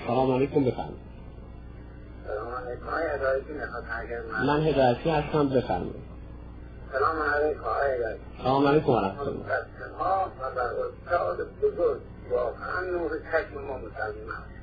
سلام علیکم بفرمایید. سلام علیکم. آقای هدایتی نخواست اگر من هدایتی هستم بفرمایید. سلام علیکم آقای هدایتی. سلام علیکم ورحمت الله. ها و بر استاد بزرگ واقعا نور چشم ما مسلمان هست.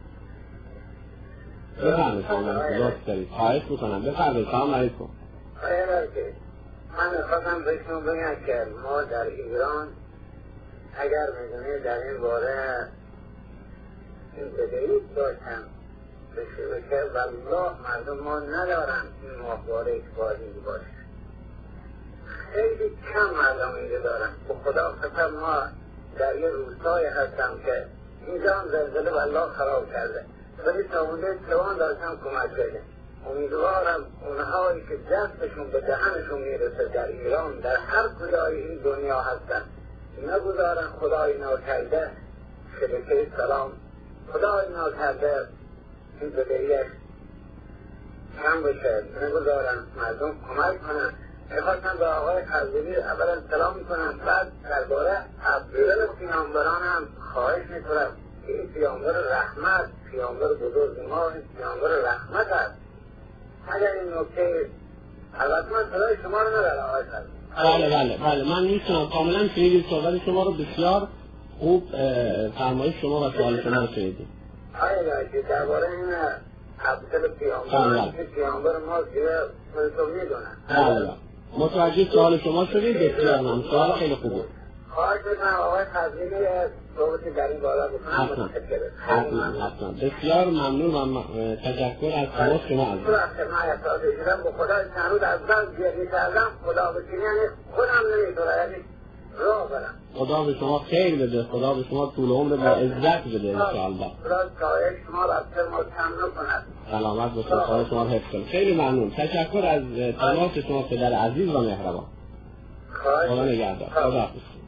بفرمایید سلام علیکم. لطف دارید. خواهش میکنم بفرمایید. سلام علیکم. آقای هدایتی من میخواستم بهشون بگم که ما در ایران اگر میدونی در این باره این بدهی داشتم بشه که والله مردم ما ندارن این ماهواره اکباری باشه. خیلی کم مردم اینجا دارن. به خدا قسم ما در یه روستای هستم که اینجا هم زلزله والله خراب کرده ولی تامونده توان داشتم کمک کرده. امیدوارم اونهایی که دستشون به دهنشون میرسه در ایران در هر کجای این دنیا هستن نگذارن خدای ناکرده شبکه سلام خدای ناکرده این بدهیش کم بشه نگذارن مردم کمک کنن. میخواستم به آقای خزیلی اولا سلام میکنم بعد درباره افضل پیامبران هم خواهش میکنم این پیامبر رحمت پیامبر بزرگ ما این پیامبر رحمت است. اگر این نکته البته من صدای شما رو ندارم آقای خزیلی. بله من میتونم کاملا شنیدید صحبت شما رو بسیار خوب فرمایش شما و سوال شما رو شنیدید. آیا درباره این افضل پیامبر ما که منصوب میدونن. بله متوجه سوال شما شدید بسیار ممنون. سوال خیلی خوبه. خواهش میکنم آقای خزیلی صحبتی در این بالا بکنم. حتما بسیار ممنون و تشکر از تماس شما عزیز. من احساس شدم به خدا چند روز از من گریه کردم خدا بکنی یعنی خودم نمیتونم یعنی راه برم. خدا به شما خیر بده. خدا به شما طول عمر با عزت بده انشاءالله. خدا کاهش شما را از ما کم نکند. سلامت باشید. خدا شما حفظ کنه. خیلی ممنون. تشکر از تماس شما پدر عزیز و مهربان. خدا نگهدار. خدا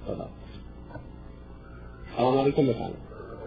سلام علیکم بفرمایید.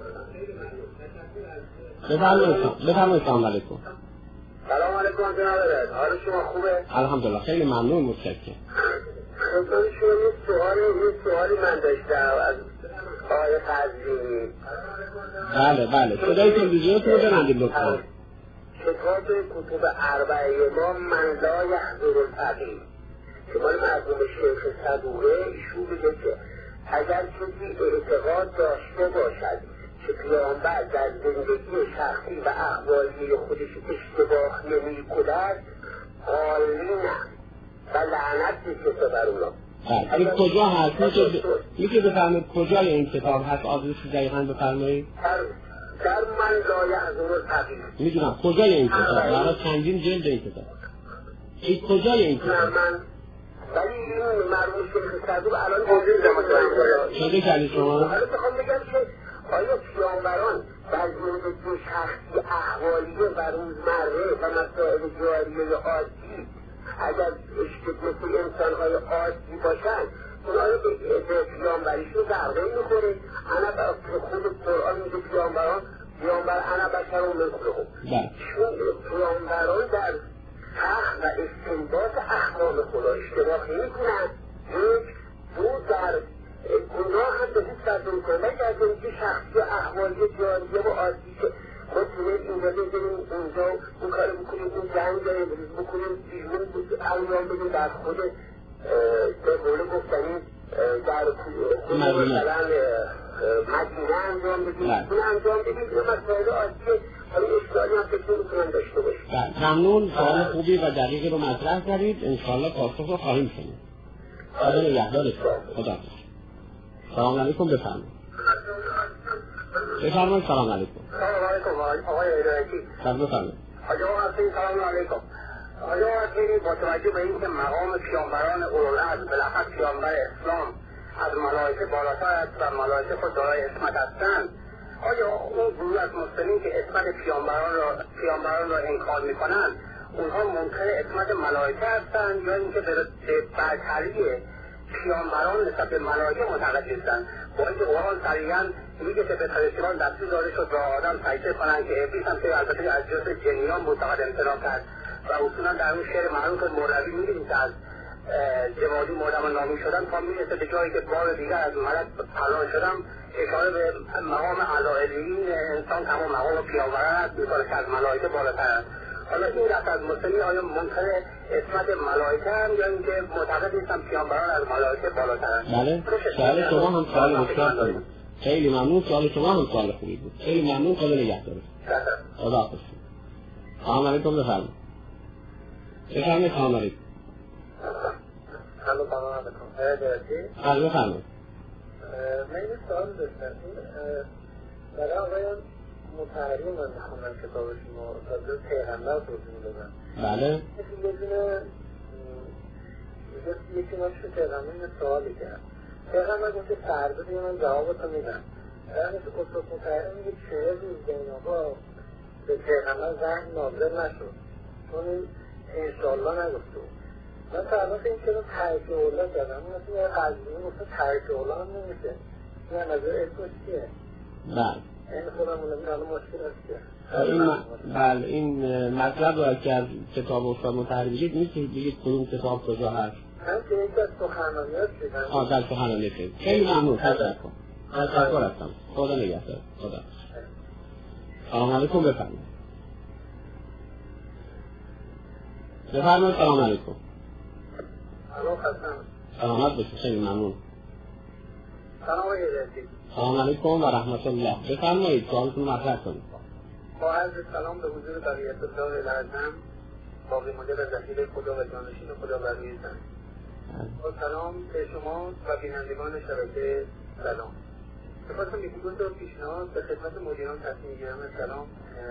بفرمایید سلام علیکم. سلام علیکم جناب عزیز. حال شما خوبه؟ الحمدلله خیلی ممنون متشکرم. خدمت شما یه سوالی من داشتم از آقای خزیلی. بله صدای تلویزیونتون رو ببندید لطفا. کتاب کتب اربعه ما من لا یحضر الفقیه که مال مرحوم شیخ صدوقه ایشون میگه که اگر کسی اعتقاد داشته باشد که پیامبر در زندگی شخصی و احوالی خودش اشتباه نمی‌کند عالینه و لعنت بشه بر اونا. این کجا هست؟ میشه بفرمایید کجای این کتاب هست؟ آدرسی دقیقاً بفرمایید. در من لا یحضر الفقیه. میدونم کجای این کتاب؟ برای چندین جلد این کتاب. این کجای این کتاب؟ ولی این مرموم شیخ صدوق الان موجود دماغ شده کردی شما؟ حالا بخوام بگم که آیا پیامبران در زندگی شخصی احوالیه و روزمره و مسائل جاریه عادی اگر مثل انسان‌های عادی باشن اونا به پیامبریشون ضربه میخوره. انا به خود قرآن میگه پیامبر انا بشر و مثلهم. چون پیامبران در حق و استنباط احکام خدا اشتباه نمی‌کنن. یک دو در گناه هم به هیچ وجه نمی‌کنن. ولی در زندگی شخصی و احوالی جاریه و عادی که خود اینجا بزنیم اونجا اون کار بکنیم اون جنگ بکنیم بیرون انجام بدیم در خود به قول گفتنی در مثلا مدینه انجام بدیم اون انجام بدیم یه مسائل عادیه حالا اشکالی هم فکر می‌کنم داشته باشیم. ممنون. سوال خوبی و دقیقی رو مطرح کردید. انشاءالله پاسخ رو خواهیم شنید. خدا نگهدارتون. خدا. سلام علیکم بفرمایید. سلام علیکم. سلام علیکم آقای هدایتی. بفرمایید. سلام علیکم. آیا با توجه به اینکه مقام پیامبران اولوالعزم بالاخره پیامبر اسلام از ملائکه بالاتر است و ملائکه خود دارای عصمت هستند آیا اون گروه از مسلمین که عصمت پیامبران را انکار میکنند اونها منکر عصمت ملائکه هستند یا اینکه به برتری پیامبران نسبت به ملائکه معتقد نیستند؟ با اینکه قرآن صریحا میگه که به فرشتگان دستور داده شد با آدم سجده کنند که ابلیس هم که البته از جنس جنیان بود فقط امتناع کرد و اصولا در اون شعر معروف مولوی می‌بینیم که از جوادی مولم نامی شدن تا میرسه به جایی که بار دیگر از ملک پناه شدم اشاره به مقام علایین انسان تمام مقام پیامبرت میکنه که از ملائکه بالاتر. حالا این دست از مسلمی آیا منکر اسمت ملائکه هم یا اینکه معتقد نیستم پیامبران از ملائکه بالاتر؟ بله، سوال شما هم سوال بسیار خوبی. خیلی ممنون، سوال شما هم سوال خوبی بود. خیلی ممنون، خدا نگهدارت. خدا حافظ. سلام علیکم، بفرمایید. بفرمایید. سلام علیکم. سلام علیکم. بفرمایید. من یه سوال داشتم. برای آقایان متحری من میخوندم کتاب شما راجع به پیغمبر توضیح میدادن. بله. یه دونه یکی ما شو پیغمبر یه سوالی کرد. پیغمبر گفت فردا دیگه من جوابتو میدم. در مثل قصد متحری میگه چه روز این آقا به پیغمبر زنگ نازل نشد. چون انشاءالله نگفته. من فرماس این چرا ترک اولا کردم. من مثل یه قضیه گفتم ترک اولا هم نمیشه. نه نظر اسمش چیه؟ بله. این خودم اونم مشکل هست. بله، این مطلب رو که از کتاب استاد مطهری بگید میتونید بگید کدوم کتاب کجا هست؟ من که یک از سخنرانیات دیدم. در سخنرانی خیلی. خیلی ممنون. تشکر هستم. خدا نگهدار. خدا. سلام علیکم، بفرمایید. بفرمایید. سلام علیکم. سلامت باشید. خیلی ممنون. سلام علیکم و رحمت الله. بفرمایید سوالتون مطرح کنید. با عرض سلام به حضور بقیت الله العظم، باقی مانده و ذخیره خدا و جانشین خدا بر روی زمین. با سلام به شما و بینندگان شبکه سلام. بخواستم یکی دو تا پیشنهاد به خدمت مدیران تصمیم گیرم سلام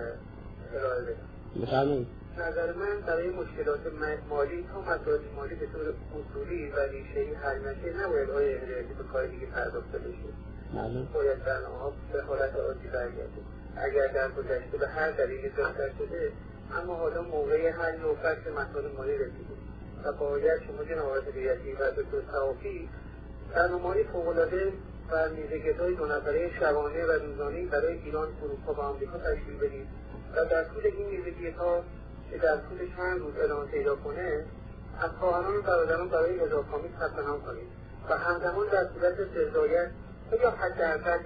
ارائه بدم. بفرمایید. نظر من برای مشکلات مالی تا مسائل مالی به طور اصولی و ریشه‌ای حل نشه نباید آقای هدایتی به کار دیگه پرداخته بشه. باید برنامه‌ها به حالت عادی برگرده. اگر در گذشته به هر دلیلی بهتر شده اما حالا موقع حل و فصل مسائل مالی رسیده و باید شما جناب هدایتی و دکتر صوافی برنامه‌های فوق‌العاده و میزگردهای 2 نفره شبانه و روزانه‌ای برای ایران، اروپا و آمریکا تشکیل بدید و در طول این میزگردها که در طول چند روز اعلام پیدا کنه از خواهران و برادران برای اضافه‌آمیز ثبت نام کنید و همزمان در صورت رضایت یا حداقل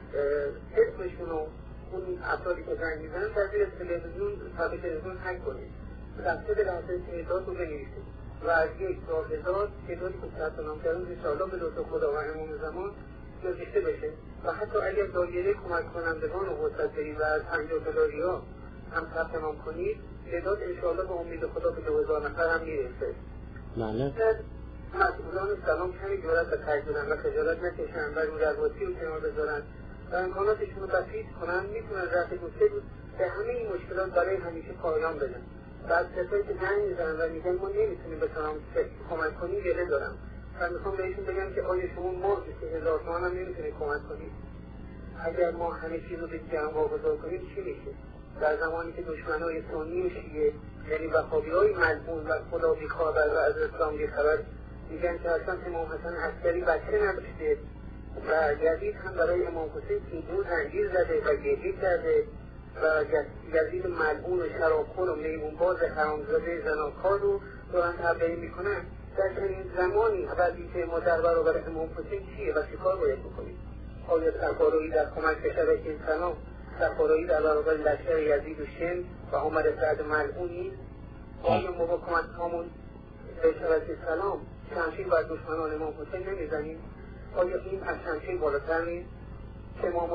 اسمشون و اون افرادی که زنگ میزنن در زیر تلویزیون صفحه تلویزیون حک کنید. لحظه به لحظه تعداد رو بنویسید و از 1 تا 1000 تعدادی که ثبت نام کردن انشاءالله به لطف خدا و امام زمان نوشته بشه و حتی اگر دایره کمک کنندگان رو وسط و از 50 دلاریا هم ثبت نام کنید تعداد انشاءالله به امید خدا به 2000 نفر هم میرسه. بله. مسئولان سلام کمی جرأت و تجدیدن و خجالت نکشن و رو درواسی رو کنار بذارن و امکاناتشون رو بسیط کنن میتونن رفت دوسته بود به همه این مشکلات برای همیشه پایان بدن و از کسایی که زنگ میزنن و میگن ما نمیتونیم به شما کمک کنیم گله دارم و میخوام بهشون بگم که آیا شما ما 20,000 تومان هم نمیتونید کمک کنید؟ اگر ما همه چیز رو به جمع واگذار کنیم چی میشه؟ در زمانی که دشمنای سنی و شیعه یعنی وهابی‌های ملعون و خدا بیخبر و از اسلام بیخبر میگن که اصلا امام حسن عسکری بچه نداشته و یزید هم برای امام حسین سیدون زنجیر زده و گریه کرده و یزید ملعون و شرابخور و میمونباز حرامزاده زناکار رو دارن تبعیه میکنن. در چنین زمانی وظیفه ما در برابر امام حسین چیه و چه کار باید بکنیم؟ آیا سرکارایی در کمک به شبکه سلام، سرکارایی در برابر لشکر یزید و شن و عمر سعد ملعونی؟ آیا ما با کمک همون به شبکه سلام شمشیر بر دشمنان امام حسین نمیزنیم؟ آیا این از شمشیر بالاتر نیست که ما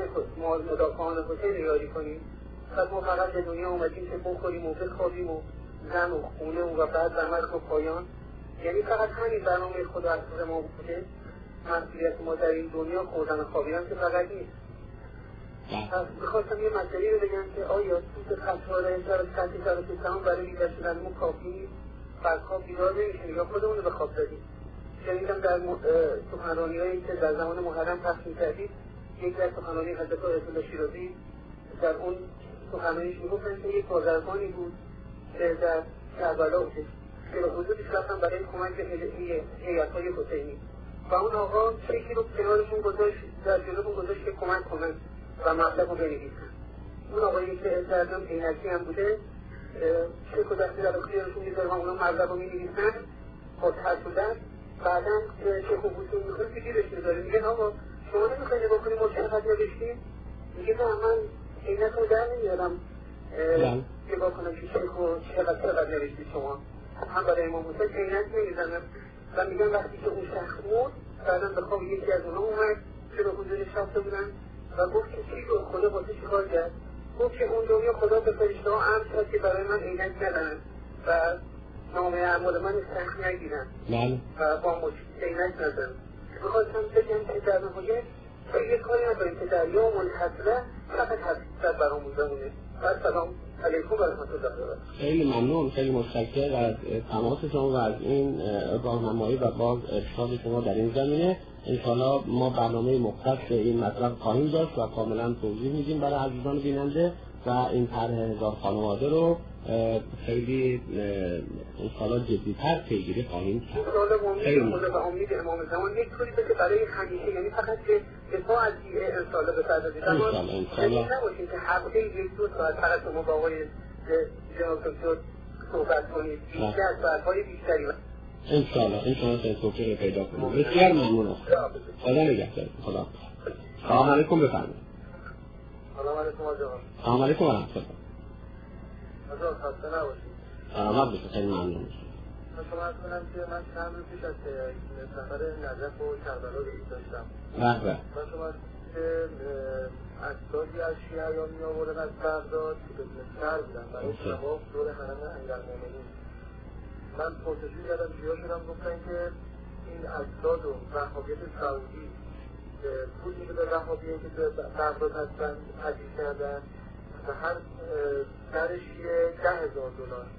مدافعان حسین رو یاری کنیم؟ پس ما فقط به دنیا اومدیم که بخوریم و بخوابیم و زن و خونه و بعد زمرد و پایان؟ یعنی فقط همین برنامه خدا از خود ما بوده؟ مسئولیت ما در این دنیا خوردن و خوابیدن که فقط نیست. پس میخواستم یه مسئله رو بگم که آیا توی خطاره سر سلام برای بیدر شدن ما کافی نیست؟ فرد خواب بیدار نمیشیم یا خودمون رو به خواب دادیم. شنیدم در سخنرانی‌هایی که در زمان محرم پخش می‌کردید یکی از سخنرانی حضرت آیت الله شیرازی در اون سخنرانیش میگفتن که یک بازرگانی بود که در کربلا بود که به حضورش رفتن برای کمک به هیئت‌های حسینی و اون آقا چکی رو کنارشون گذاشت در جلوشون گذاشت که کمک کنن و مطلب رو بنویسن. اون آقایی که سردم عینکی هم بوده چک و دستی در اختیارشون میذاره و اونا مطلب رو می‌نویسن با ترسودن. بعدم چک و بوسون میخواد که گیرش میداره میگن آقا شما نمیخواید نگاه کنیم مشخص نوشتیم؟ میگه نه من عینک رو در نمیارم نگاه کنم که شیخ و چقدر نوشتید شما. هم برای امام حسین عینک نمیزنم و میگم وقتی که اون شخص مرد بعدا به خواب یکی از اونها اومد که به حضورش رفته بودن و گفت که چی رو خدا واسه چیکار کرد؟ گفت که اون دنیا خدا به فرشته‌ها امر کرد که برای من عینک ندارن و نامه اعمال من سخت نگیرن و با مشکل عینک ندارن. بخواستم بگم که در نهایت یه کاری نداریم که در یوم الحسره فقط حسرت برامون بمونه. سلام علیکم و رحمت الله وبرکاته. خیلی ممنون، خیلی متشکرم از تماس شما و از این راهنمایی و باز ارشاد شما در این زمینه. انشاءالله ما برنامه مختص این مطلب خواهیم داشت و کاملا توضیح میدیم برای عزیزان بیننده و این طرح 1000 خانواده رو خیلی انشاءالله جدی‌تر پیگیری خواهیم کرد. خیلی ممنون. خدا به امید امام زمان یک طوری بشه برای همیشه، یعنی فقط که دفاع از انشاءالله بپردازید. انشاءالله نباشید که هفته یک دو ساعت فقط شما با آقای جناب دکتر صحبت کنید، بیشتر از ساعت‌های بیشتری انشاءالله توفیق پیدا کنید. بسیار ممنونم. خدا نگهدار. خدا. سلام علیکم بفرمایید. سلام علیکم آقا. سلام علیکم و رحمت الله. آقا خسته نباشید. سلامت باشید. خیلی ممنون. من شما عرض کنم که من چند روز پیش از سفر نجف و کربلا رو داشتم. بله. من شما که اجسادی از شیعیان می آوردن از بغداد که بدون سر بودن برای طواف دور حرم امیرالمومنین. من پرسشی کردم جیا شدم گفتن که این اجساد و وهابیت سعودی پول میده به وهابیه که به بغداد هستن تجهیز کردن و هر سرش $10,000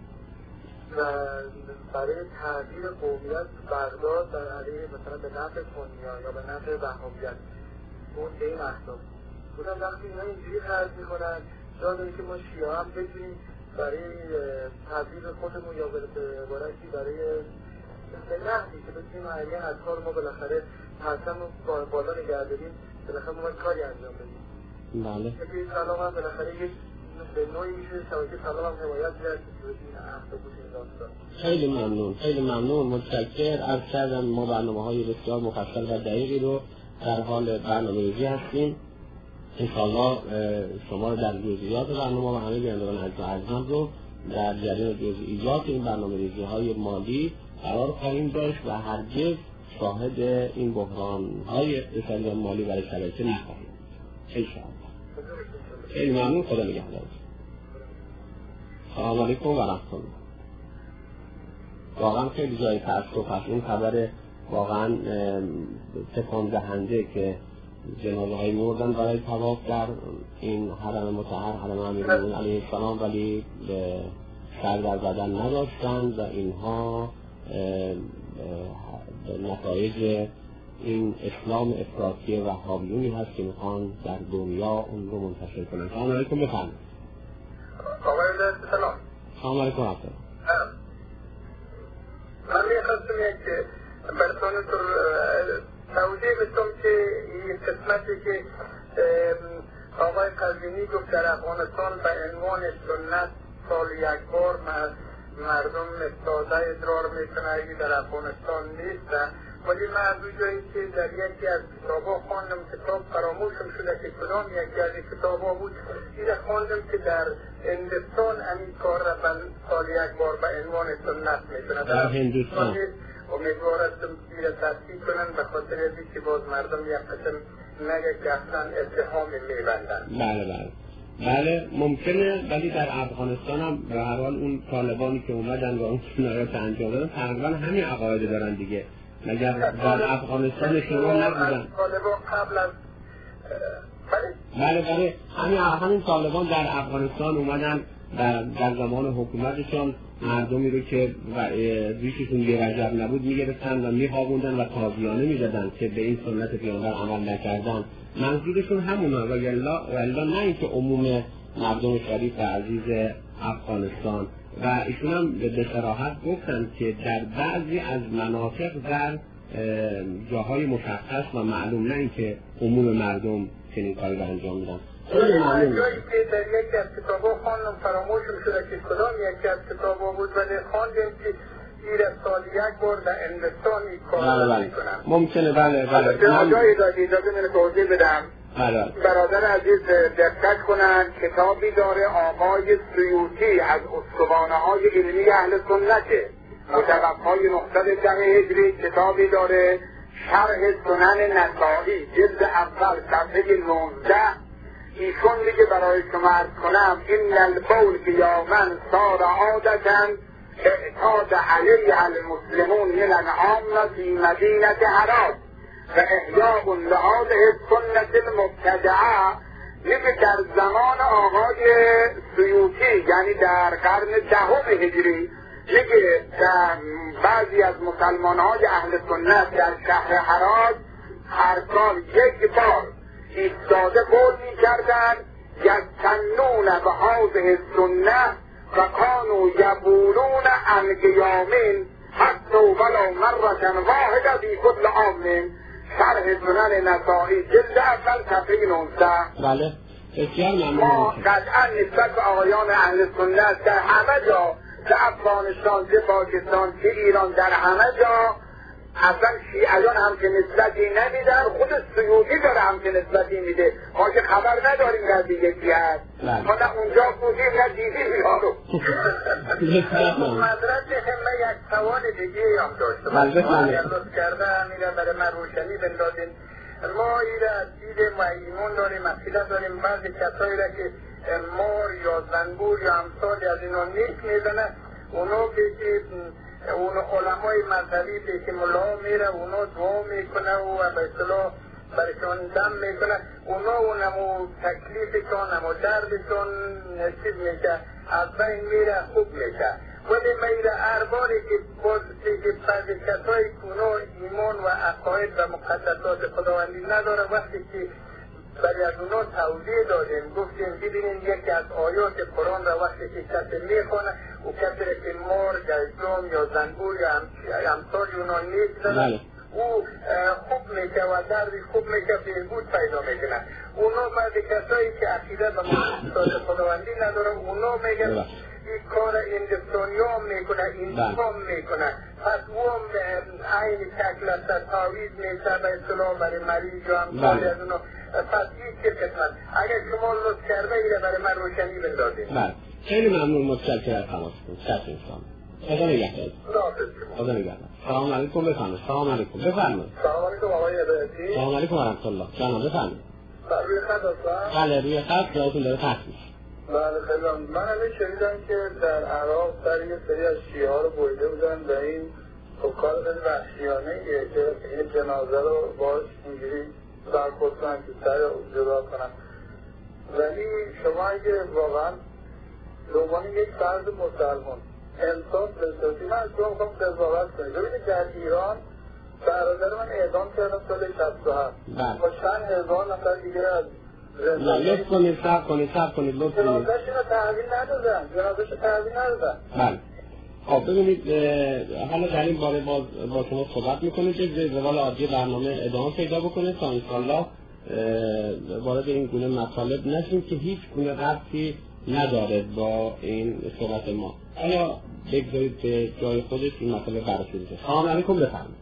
و برای تغییر قومیت بغداد در علیه مثلا به نفع سنی‌ها یا به نفع وهابیت اون به این احساب بودم. وقتی اینا اینجوری خرج میکنن جا داره که ما شیعه هم بتونیم برای تبلیغ خودمون یا به عبارتی برای نحوی که بتونیم علیه اذکار ما بالاخره حسن رو بالا نگه داریم، بالاخره ما کاری انجام بدیم. بله. که این سلام هم بالاخره یک به نوعی میشه شبکه سلام هم حمایت کرد که این احساب بود این داستان. خیلی ممنون متشکرم. عرض کردم ما برنامه‌های بسیار مفصل و دقیقی رو در حال برنامه‌ریزی هستیم. انشاءالله شما رو در جزئیات برنامه و همه بینندگان عزیزم رو در جریان جزئیات این برنامه‌ریزی‌های مالی قرار خواهیم داشت و هرگز شاهد این بحران‌های اقتصادی مالی برای شبکه نخواهیم. انشاءالله. خیلی ممنون. خدا نگهدار. سلام علیکم و رحمت الله. واقعا خیلی جای تأسف هست این خبر واقعا تکان دهنده که جنازه های مردن برای طواف در این حرم مطهر حرم امیرالمومنین علیه السلام ولی سر در بدن نداشتند و اینها نتایج این اسلام افراطی وهابیونی هست که میخوان در دنیا اون رو منتشر کنند. سلام علیکم بفرمایید. آقای سلام. سلام علیکم افضل. من میخواستم یک براتونتون توضیح بدم که این قسمتی که آقای قزوینی گفت در افغانستان به عنوان سنت سال یک بار مردم تازه ادرار میکنه اگه در افغانستان نیست، ولی من از اون جایی که در یکی از کتابا خواندم، کتاب فراموشم شده که کدام یکی از این کتابا بود، دیده خواندم که در هندوستان همین کار را سال یک بار به عنوان سنت میکنه. در هندوستان امیدوارستم که تصدیق کنن به خاطر ازی که باز مردم یک قسم نگه که اصلا اتهام میبندن. بله ممکنه، ولی در افغانستان هم به هر حال اون طالبانی که اومدن و اون جنایات انجام دادن تقریبا همین عقاید دارن دیگه. مگر در افغانستان شما نبودن؟ طالبان قبل از بله همین طالبان در افغانستان اومدن در زمان حکومتشان مردمی رو که ریششون یه وجب نبود میگرفتن و میخوابوندن و تازیانه میدادن که به این سنت پیامبر عمل نکردن. منظورشون همونه و الا نه اینکه عموم مردم شریف عزیز افغانستان. و ایشون هم به صراحت گفتن که در بعضی از مناطق در جاهای مشخص و معلوم، نه اینکه عموم مردم چنین کاری رو انجام میدن. جایی که در یکی از کتابا خواندم فراموشم شده که کدام یکی از کتابا بود، ولی خواندم که زیر سال یک بار در هندوستان این کار میکنم. ممکنه بله. جایی اجازه من توضیح بدم. برادر عزیز دقت کنند کتابی داره آقای سیوطی از اسطوانه های علمی اهل سنته متوفای 910 هجری. کتابی داره شرح سنن نسائی جلد اول صفحه 19. ایشون دیگه برای شما عرض کنم این البول که یومن صار عادتاً اعتاد علیه المسلمون من العام فی مدینه هرات و احیاء لهذه السنة المبتدعه. میگه در زمان آقای سیوطی یعنی در قرن 10 هجری میگه بعضی از مسلمان‌های اهل سنت در شهر هرات هر سال یک بار ایستاده قول می‌کردند یستنون بهذه السنة و کانوا یبولون عن قیامین حتی ولو مرة واحدة فی کل عام. شرح سنن نسائی جلد اول صفحه 19. بله بسیار ممنون. ما قطعا نسبت به آقایان اهل سنت در همه جا، چه افغانستان، چه پاکستان، چه ایران، در همه جا اصلا شیعیان هم که نسبتی نمیدن، خود سیوطی داره هم که نسبتی میده. ما که خبر نداریم در دیگه کی هست. ما نه اونجا بودیم نه دیدیم یارو. مدرک همه یک سوال دیگه هم داشتم. اگر لطف کرده همیره برای من روشنی بندازین. ما ایره دید معیمون داریم، عقیده داریم بعضی کسایی را که مار یا زنبور یا امثال از اینا نیک میزنه، اونو که اون علمای مذهبی به که ملا میره اونو دعا میکنه و به اصطلاح برشون دم میکنه، اونو نمو تکلیفشون نمو دردشون چیز میشه از بین میره خوب میشه. ولی میره ارباری که باز که بعضی کسایی اونو ایمان و عقاید و مقدسات خداوندی نداره، وقتی که برای از اونا توضیح دادیم گفتیم ببینیم یکی از آیات قرآن را وقتی که کسی میخونه و کسی را که مار، گزدم یا زنبور یا امثال اونا نیستن او خوب میشه و دردی خوب میشه، بهبود پیدا میکنه. اونا بعضی کسایی که عقیده به مقدسات خداوندی نداره اونا میگن این کار هندوستانی هم میکنه، این هم میکنه، پس او هم عین شکل است تعویض میشه به اصطلاح برای مریض و امثال از اونا. پس این چه قسمت اگر شما لطف کرده ایره برای من روشنی بندازید. بله خیلی ممنون، متشکرم از تماستون. شکر انسان خدا نگهدار. خدا نگهدار. سلام علیکم. بفرمایید. سلام علیکم. بفرمایید. سلام علیکم آقای هدایتی. سلام علیکم و رحمت الله. جناب بفرمایید. روی خط هستم؟ بله روی خط جاتون داره خط میشه. بله خیلی من همین شنیدم که در عراق سر یه سری از شیعه ها رو بریده بودن و این کار خیلی وحشیانه که این جنازه رو باش اینجوری برخورد کنن که سر جدا کنن. ولی شما اگه واقعا لومان یک فرد مسلمان انصاف بسازی، من از شما میخوام قضاوت کنید. ببینید در ایران برادر من اعدام کردن سال 67 با چند هزار نفر دیگه از لطف کنید صبر کنید لطف کنید. جنازه‌شون رو تحویل ندادن. بله خب ببینید حالا در این باره با شما صحبت میکنید که روال عادی برنامه ادامه پیدا بکنه تا انشاءالله وارد این گونه مطالب نشیم که هیچ گونه ربطی نداره با این صحبت ما. حالا بگذارید به جای خودش این مطالب بررسی بشه. سلام علیکم بفرمایید.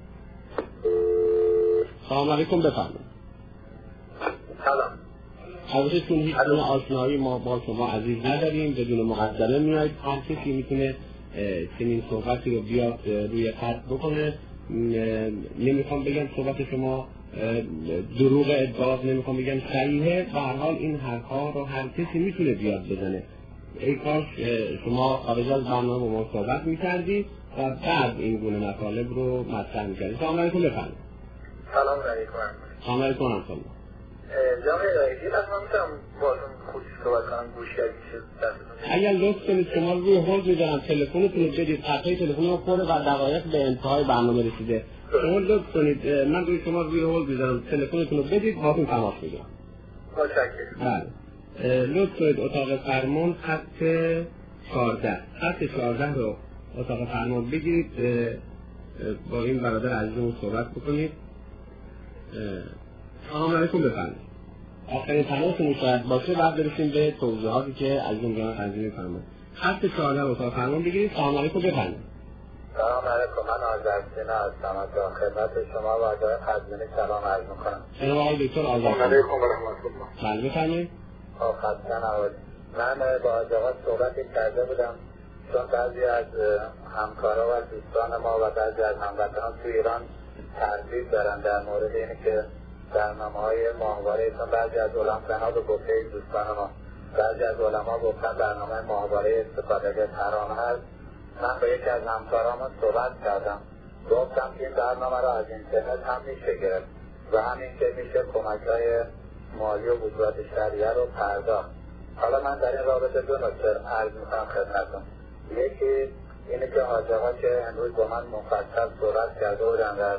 سلام علیکم بفرمایید. سلام. حضرتون هیچ گونه آشنایی ما با شما عزیز نداریم، بدون مقدمه میاید. هر کسی میتونه چنین صحبتی رو بیاد روی خط بکنه. نمیخوام بگم صحبت شما دروغ ادعا، نمیخوام بگم صحیحه، به هر حال این حرفا رو هر کسی میتونه بیاد بزنه. ای کاش شما خارج از برنامه با ما صحبت میکردید و بعد این گونه مطالب رو مطرح میکردید. سلام علیکم بفرمایید. سلام علیکم. سلام علیکم ورحمت الله. جناب هدایتی اصلا میتونم باتون خود صحبت کنم گوشی اگر لطف کنید شما روی هولد میذارم تلفنتون رو بدید، صفحه تلفن رو پره و دقایق به انتهای برنامه رسیده. شما لطف کنید من روی شما روی هولد میذارم تلفنتون رو بدید باهاتون تماس میگیرم. متشکرم. بله لطف کنید اتاق فرمان خط 14 رو اتاق فرمان بگیرید، با این برادر عزیزمون صحبت بکنید. سلام علیکم بفرمایید. آخرین تماسمون شاید باشه بعد برسیم به توضیحاتی که عزیزم جان تنظیم می‌فرمایید. خط 14 اتاق فرمان بگیرید. سلام علیکم بفرمایید. سلام علیکم، من آذرسینا هستم. از خدمت شما و آقای قزوینی سلام عرض میکنم. سلام آقای دکتر آذرسینا. سلام علیکم و رحمت الله. بله بفرمایید. خسته نباشید. من با آقا صحبتی کرده بودم چون بعضی از همکارا و دوستان ما و بعضی از هموطنان تو ایران تردید دارن در مورد اینه که برنامه‌های ماهواره، چون بعضی از علما به گفته دوستان ما، بعضی از علما گفتن برنامه ماهواره استفاده حرام هست. من با یکی از همکارامون صحبت کردم، گفتم که این برنامه را از اینترنت هم میشه گرفت و همین که میشه کمک‌های مالی و وزارت شریعه رو پرداخت. حالا من در این رابطه دو نکته عرض میکنم خدمتتون. یکی اینه که حاجی‌ها که امروز با من مفصل صحبت کرده بودن در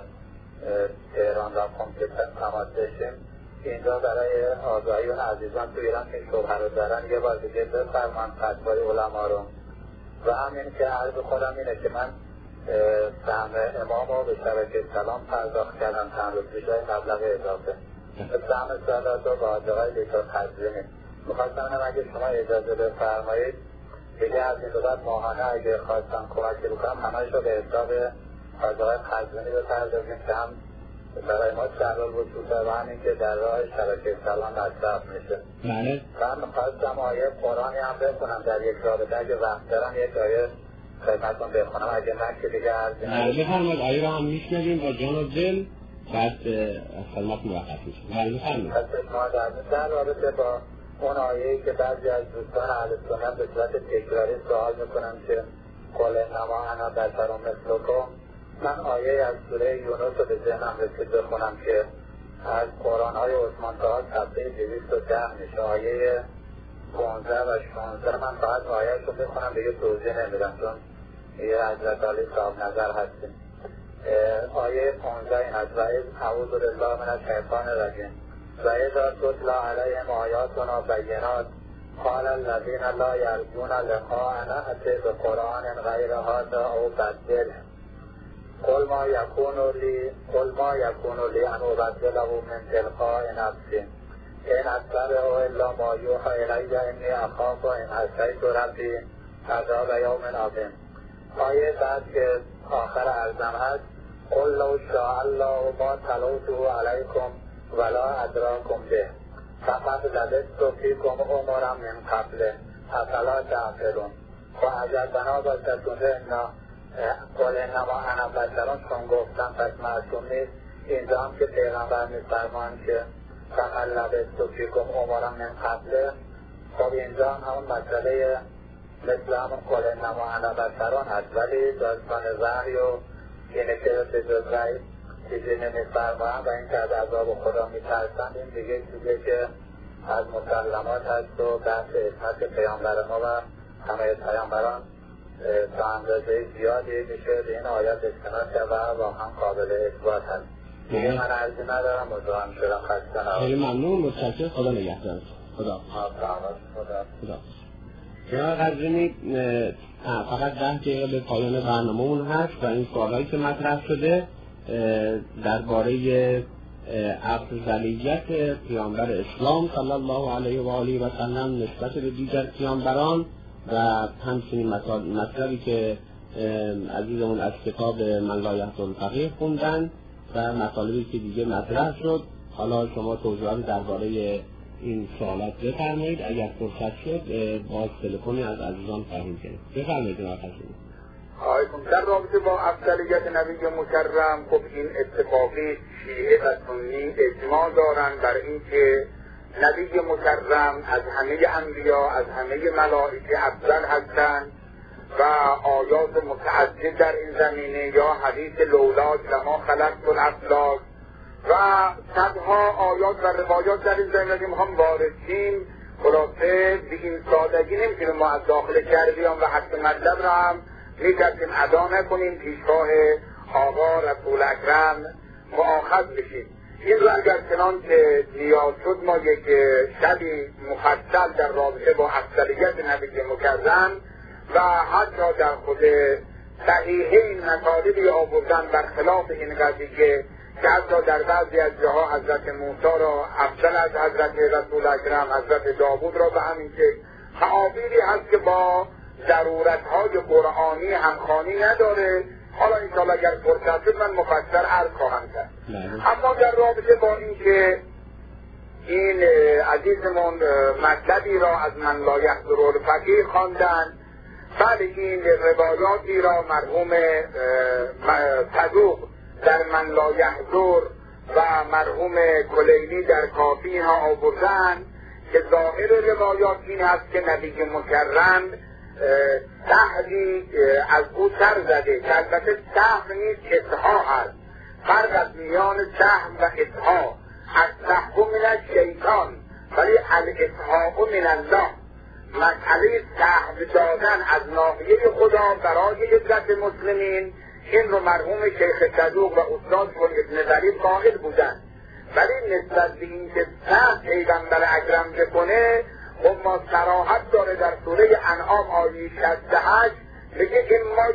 تهران و کمپیوتر تماس داشتیم، اینجا برای آگاهی اون عزیزان تو ایران که شبهه رو دارن یه بار دیگه بفرمان فتوای علما رو. و همین که عرض خودم اینه که من سهم امام رو به شبکه سلام پرداخت کردم چند روز پیش مبلغ اضافه. سهم سالات رو با آقای دکتر قزوینی می‌خواستم اگه شما اجازه بفرمایید دیگه از این بعد ماهانه اگه خواستم کمکی بکنم همه‌اش رو به حساب آقای قزوینی بپردازیم که هم برای ما سهل الوصول و همین که در راه شبکه سلام مصرف میشه. بله. من خواستم آیه قرآنی هم بخونم در یک رابطه، اگه وقت دارم یک آیه خدمتتون بخونم، اگه من که دیگه عرضی ندارم. بفرمایید آیه رو هم میشنویم با جان و دل، بعد از خدمت موقف میشیم. بله بفرمایید. ما در رابطه با اون آیه‌ای که بعضی از دوستان اهل سنت به صورت تکراری سوال میکنن که قل انما انا بشر مثلکم، من آیه از سوره یونس رو به ذهنم رسید بخونم که از قرآن‌های عثمان طاها صفحه 210 میشه، آیه 15 و 16. من فقط آیه‌اش رو بخونم دیگه توضیح نمیدم چون یه حضرت علی صاحب نظر هستیم. آیه 15 این از اعوذ بالله من الشیطان الرجیم و اذا تتلی علیهم آیاتنا بینات قال الذین لا یرجون لقاءنا ائت بقرآن غیر هذا او بدله قل ما یکون لی ان ابدله من تلقاء نفسی ان اتبع الا ما یوحی الی انی اخاف ان عصیت ربی عذاب یوم عظیم. آیه بعد که آخر ارزم هست قل لو شاء الله ما تلوته علیکم ولا ادراکم به فقط لبثت فیکم عمرا من قبل افلا تعقلون. و اگر بنا باشد قل انما انا بشرون چون گفتم پس معصوم نیست، اینجا هم که پیغمبر میفرمان که فقط لبثت فیکم عمرا من قبل، خب اینجا هم همون مسئله مثل همون قل انما انا بشرون هست، ولی داستان وحی و اینه که به جز وحی چیزی نمیفرمان و این که از عذاب خدا میترسن، این دیگه چیزی که از مسلمات هست و بحث اسمت پیامبر ما و همه پیامبران تا اندازه زیادی میشه به این آیات استناد کرد و واقعا قابل اثبات هست. دیگه من عرضی ندارم و دعا شدم خسته نباشید. خیلی ممنون، متشکرم. خدا نگهدار. خدا. جناب قزوینی فقط 10 دقیقه به پایان برنامه‌مون هست و این سوالایی که مطرح شده درباره عقد ذریت پیامبر اسلام صلی الله علیه و آله و سلم نسبت به دیگر پیامبران و همچنین مطلبی که عزیزمون از کتاب من لا یحضر الفقیه خوندن و مطالبی که دیگه مطرح شد. حالا شما توضیحات درباره این سوالات بفرمایید، اگر فرصت شد باز تلفنی از عزیزان خواهیم کرد. بفرمایید جناب قزوینی. آقایون در رابطه با افضلیت نبی مکرم، خب این اتفاقی شیعه و سنی اجماع دارن بر این که نبی مکرم از همه انبیا، از همه ملائکه افضل هستند و آیات متعدد در این زمینه یا حدیث لولا کما خلقت الافلاک و صدها آیات و روایات در این زمینه هم واردیم. خلاصه به این سادگی نمیتونیم ما از داخل شهریان و حق مطلب را هم میتونیم ادا نکنیم، پیشگاه آقا رسول اکرم مؤاخذ بشیم. این رو اگر چنان که نیاز شد ما یک شبی مفصل در رابطه با افضلیت نبی مکرم و حتی در خود صحیحین مطالبی آوردن برخلاف این قضیه که حتی در بعضی از جاها حضرت موسی را افضل از حضرت رسول اکرم، حضرت داوود را به همین که تعابیری هست که با ضرورت‌های قرآنی همخوانی نداره حالا انشاءالله اگر فرصت شد من مفصل عرض خواهم کرد. اما در رابطه با این که این عزیزمون مطلبی را از من لا یحضر الفقیه خواندن، بله این روایاتی را مرحوم صدوق در من لا یحضر و مرحوم کلیلی در کافی ها آوردن که ظاهر روایات این است که نبی مکرم سهوی از او سر زده، که البته سهو نیست، اصحا هست. فرق از میان سهو و اصحا، از سهو من الشیطان ولی الاصحا من الله. مسئله سهو دادن از ناحیه خدا برای عزت مسلمین، این رو مرحوم شیخ صدوق و استاد ابن ظریف قائل بودند. ولی نسبت به این که سهو پیغمبر اکرم بکنه، خب ما صراحت داره در سوره انعام آیه 68 میگه اما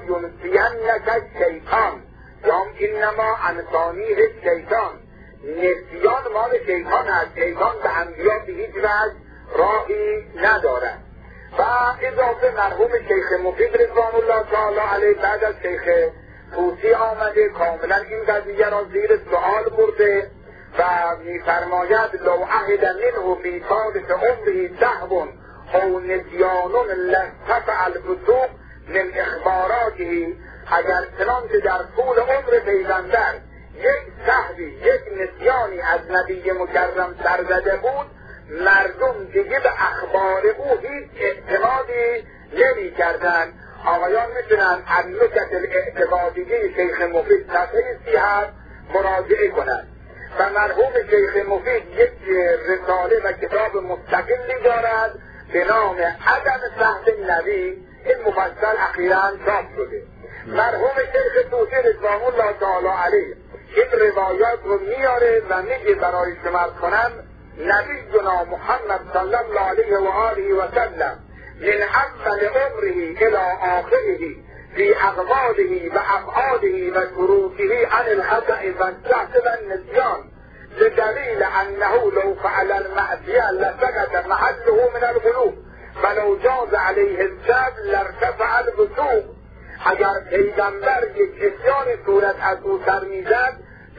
ینسینک شیطان یا انما انسانیه شیطان. نسیان مال شیطان است، شیطان به انبیا به هیچ وجه راهی ندارد. و اضافه مرحوم شیخ مفید رضوان الله تعالی علیه بعد از شیخ طوسی آمده کاملا این قضیه را زیر سؤال برده و میفرماید لو عهد منه فی ثالث عمره سهو او نسیان لارتفع الفسوق من اخباراته. اگر چنانکه در طول عمر پیغمبر یک سهوی، یک نسیانی از نبی مکرم سر زده بود، مردم دیگه به اخبار او هیچ اعتمادی نمی کردن. آقایان میتونن النکت الاعتقادیه شیخ مفید صفحه 30 مراجعه کنند. و مرحوم شیخ مفید یک رساله و کتاب مستقلی دارد به نام عدم سهو نبی، این مفصل اخیراً چاپ شده. مرحوم شیخ طوسی رضوان الله تعالی علیه این روایات رو میاره و میگه برای شما کنم نبینا محمد صلی الله علیه و آله و سلم من اول عمره الى آخره فی اقواله و افعاله و شروطه عن الخطأ و السهو و النسیان بدلیل انه لو فعل المعصیه لسقط محله من القلوب ولو جاز علیه السهو لارتفع الفسوق. اگر پیغمبر یک نسیان صورت از او سر میزد،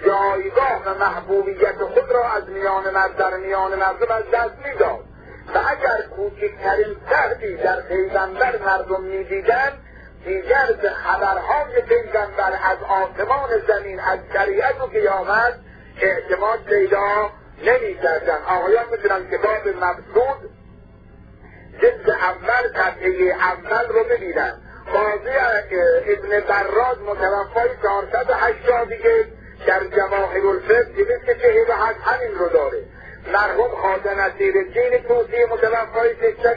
جایگاه و محبوبیت خود را از در میان مردم از دست میداد. و اگر کوچکترین سهوی در پیغمبر مردم میدیدند، دیگر به خبرهای پیغمبر از آسمان زمین، از شریعت و قیامت اعتماد پیدا نمی‌کردند. آقایان میتونن کتاب مبسوط جلد اول صفحه اول رو ببینن. قاضی ابن براد متوفای 481 در جواهر الفقه 247 همین رو داره. مرحوم خواجه نصیرالدین طوسی متوفای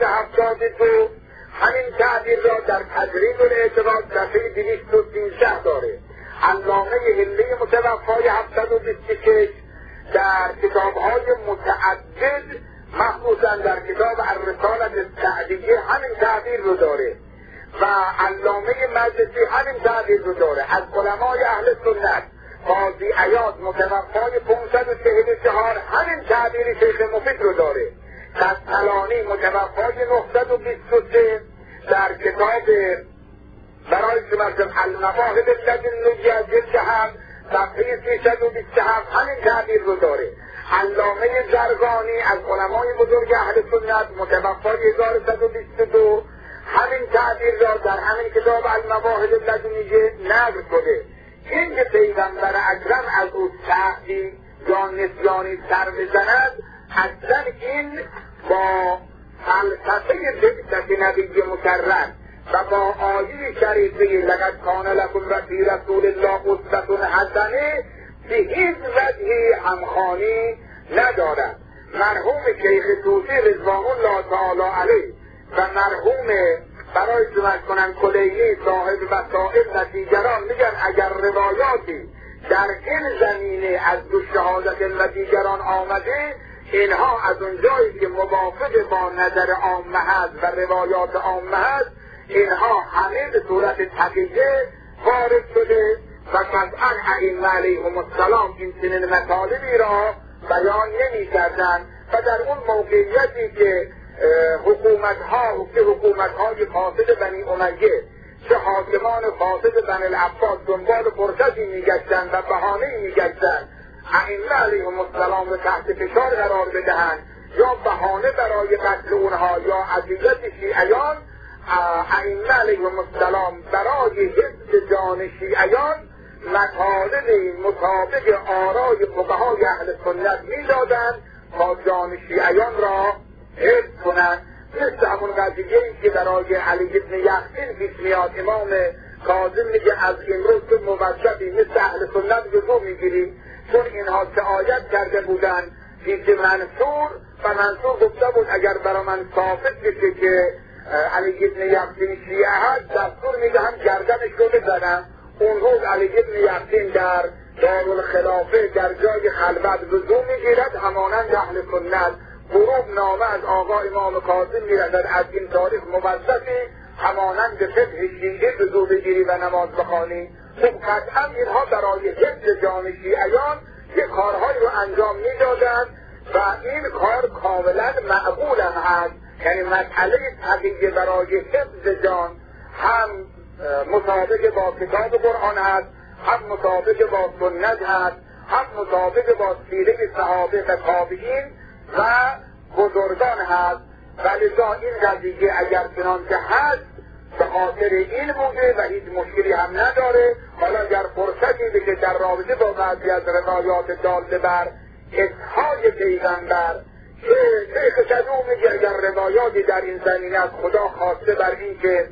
672 همین تعبیر را در تجرید الاعتقاد صفحه 213 داره. علامه هلی متوفای 726 در کتاب‌های متعدد مخصوصا در کتاب الرسالة السعدیه همین تعبیر رو داره و علامه مجلسی همین تعبیر رو داره. از علمای اهل سنت قاضی عیاض متوفای 544 همین تعبیر شیخ مفید رو داره. کسلانی متوفای 923 در کتاب برای شمارتم المواهب لدنیه جلد هم صفحه 327 همین تعبیر رو داره. علامه زرقانی از علمای بزرگ اهل سنت متوفای 1122 همین تعبیر را در همین کتاب المواهب لدنیه نقل شده. این که پیغمبر اکرم از او سهوی یا نسیانی سر بزند، اصلا این با فلسفه بعثت نبی مکرم و با آیه شریفه لقد کان لکم فی رسول الله اسوة حسنه به هیچ وجهی همخوانی ندارد. مرحوم شیخ طوسی رضوان الله تعالی علیه و مرحوم برای شمار کنن کلیلی صاحب وسائل نتیجران میگن اگر روایاتی در این زمینه از دو شهادت و دیگران آمده، اینها از اونجایی که موافق با نظر عامه هست و روایات عامه هست، اینها همه به صورت تقیه وارد شده و قطعا ائمه علیهم السلام این چنین مطالبی را بیان نمی کردن و در اون موقعیتی که حکومت‌های فاسد بنی امیه چه حاکمان فاسد بنی العباس دنبال فرصتی میگشتند و بهانه‌ای میگشتند ائمه علیهم السلام رو تحت فشار قرار بدهند یا بهانه برای قتل اونها یا اذیت شیعیان، ائمه علیهم السلام برای حفظ جان شیعیان مطالبی مطابق آرای فقهای اهل سنت میدادند تا جان شیعیان را حفظ کنند. مثل همون قضیه‌ای که برای علی بن یقین پیش میاد، امام کاظم میگه از امروز تو موظفی مثل اهل سنت وضو میگیری، چون اینها شعایت کرده بودن پیش منصور و منصور گفته بود اگر برای من ثابت بشه که علی بن یقین شیعه هست دستور میدهم گردنش رو بزنم. اون روز علی بن یقین در دارالخلافه در جای خلوت وضو میگیرد، همانند اهل سنت غروب نامه از آقا امام کاظم میرسد از این تاریخ موظفی همانند فقه شیعه وضو بگیری و نماز بخوانی. خب قطعا اینها برای حفظ جان شیعیان یه کارهایی رو انجام میدادند و این کار کاملا معقول هم هست. یعنی مسئله تقیه برای حفظ جان هم مطابق با کتاب قرآن هست، هم مطابق با سنت هست، هم مطابق با سیره صحابه و تابعین و بزرگان هست. ولذا این قضیه اگر چنانکه هست به خاطر این بوده و هیچ مشکلی هم نداره. حالا اگر فرصتی بشه در رابطه با بعضی از روایات داله بر اصحای پیغمبر که شیخ صدوق میگه اگر روایاتی در این زمینه از خدا خواسته بر این که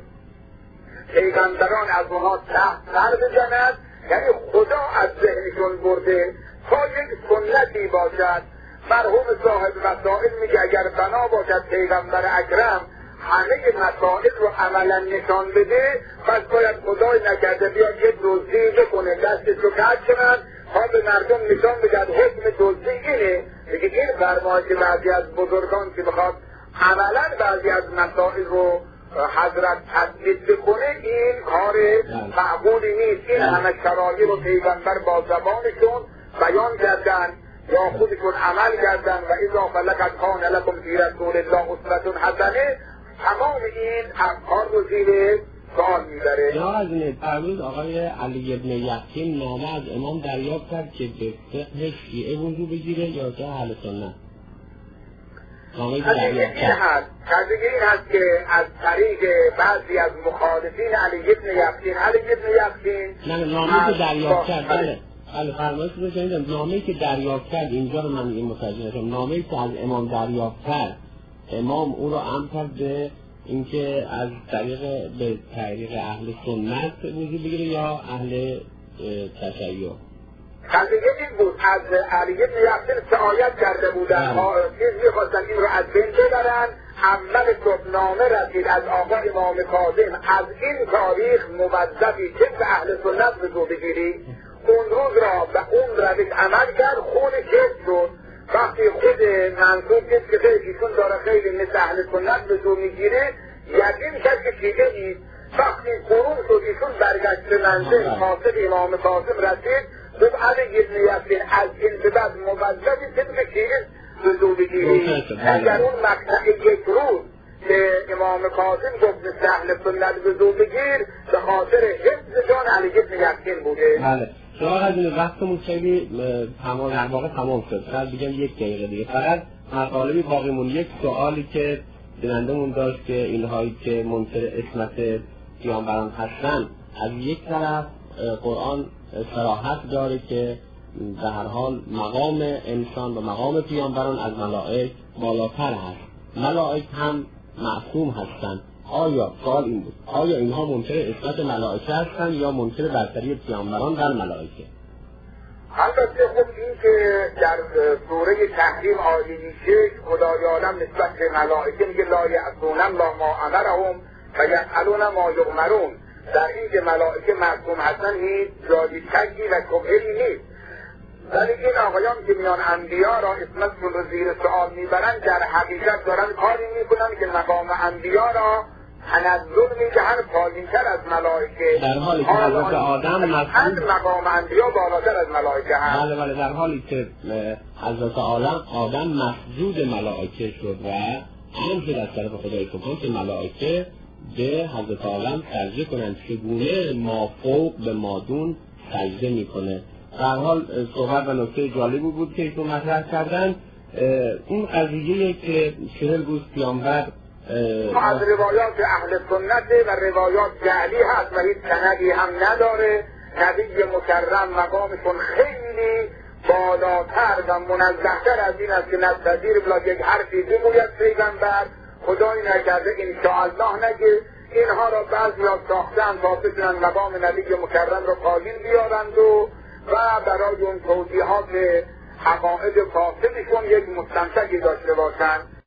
پیغمبران از اونها تحت سر بزند، یعنی خدا از ذهنشون برده تا یک سنتی باشد. مرحوم صاحب مسائل میگه اگر بنا باشد پیغمبر اکرم همه مسائل رو عملا نشان بده، پس باید خدای نکرده بیاد یک دزدی بکنه دستش رو کج کنن تا به مردم نشان بدهد حکم دزدی اینه. دیگه این فرمایش که بعضی از بزرگان که بخواد عملا بعضی از مسائل رو حضرت تثبیت بکنه این کار معقولی نیست. این همه شرایع رو پیغمبر با زبانشون بیان کردن یا خودشون عمل کردن و اذا فلقد کان لکم فی رسول الله اسوة حسنه. تمام این افکار رو زیر سوال میبره. یا از این فرمود آقای علی بن یقین نامه از امام دریافت کرد که به فقه شیعه وضو بگیره یا جا اهل سنت. قضیه این هست که از طریق بعضی از مخالفین علی بن یقین نامه‌ای که دریافت کرد فرمایش رو شنیدم، نامه‌ای که دریافت کرد اینجا رو من این متوجه نشدم. نامه‌ای که از امام دریافت کرد، امام او رو امر کرد به اینکه از طریق اهل سنت وضو بگیره یا اهل تشیع. قضیه این بود از علی بن یقین شعایت کرده بودن، چیز میخواستن این رو از بین ببرن. اول صبحنامه رسید از آقا امام کاظم از این تاریخ موظفی که به اهل سنت وضو بگیری. اون روز را به اون روش عمل کرد، خون کش شد. وقتی خود منصور دید که ایشون داره خیلی مثل اهل سنت وضو میگیره، یقین کرد که شیعه نیست. وقتی قرون شد ایشون برگشت به منزل حاصل امام کاظم رسید، گفت علی بن یقین از این به بعد موظفی طبق شیعه وضو بگیری. اگر اون مقطع یک روز که امام کاظم گفت مثل اهل سنت وضو بگیر به خاطر حفظ جان علی بن یقین بوده. بله. سراغ از این وقتمون خیلی در واقع تمام شد. شاید بگم یک دقیقه دیگه. فقط مطالبی باقیمون یک سوالی که بینندمون داشت که اینهایی که منکر عصمت پیامبران هستن، از یک طرف قرآن صراحت داره که به هر حال مقام انسان و مقام پیامبران از ملائک بالاتر هست. ملائک هم معصوم هستند. آیا سوال این بود، آیا اینها منکر عصمت ملائکه هستند یا منکر برتری پیامبران در ملائکه؟ البته خب این که در سوره تحریم آیه 6 خدای عالم نسبت به ملائکه میگه لا یعصون الله ما امرهم و یفعلون ما یؤمرون. در این که ملائکه معصوم هستن هیچ جای شکی و شبهه‌ای نیست. ولی این آقایان که میان انبیا را عصمتشون رو زیر سوال میبرن در حقیقت دارن کاری میکنن که مقام انبیا را تنزل میدهن پایین‌تر از ملائکه، در حالی که حضرت آدم مقام انبیا بالاتر از ملائکه هست. بله در حالی که حضرت آدم مسجود ملائکه شد و امر شد از طرف خدای سبحانه که ملائکه به حضرت عالم سجده کنند. چگونه ما فوق به مادون سجده میکنه. در حال صحبت و نکته جالبی بود که ایشون مطرح کردن. این قضیه که 40 روز پیامبر از روایات اهل سنت و روایات جعلی هست و هیچ سندی هم نداره. نبی مکرم مقامشون خیلی بالاتر و منزه‌تر از این است که نستدیر بلا یک حرفی بگوید پیغمبر، خدایی نکرده انشاءالله نگه. اینها را بعضی ها ساختن تا بتونن مقام نبی مکرم را پایین بیارند و برای اون توضیحات حقائد فاسدشون یک مستمسکی داشته باشند.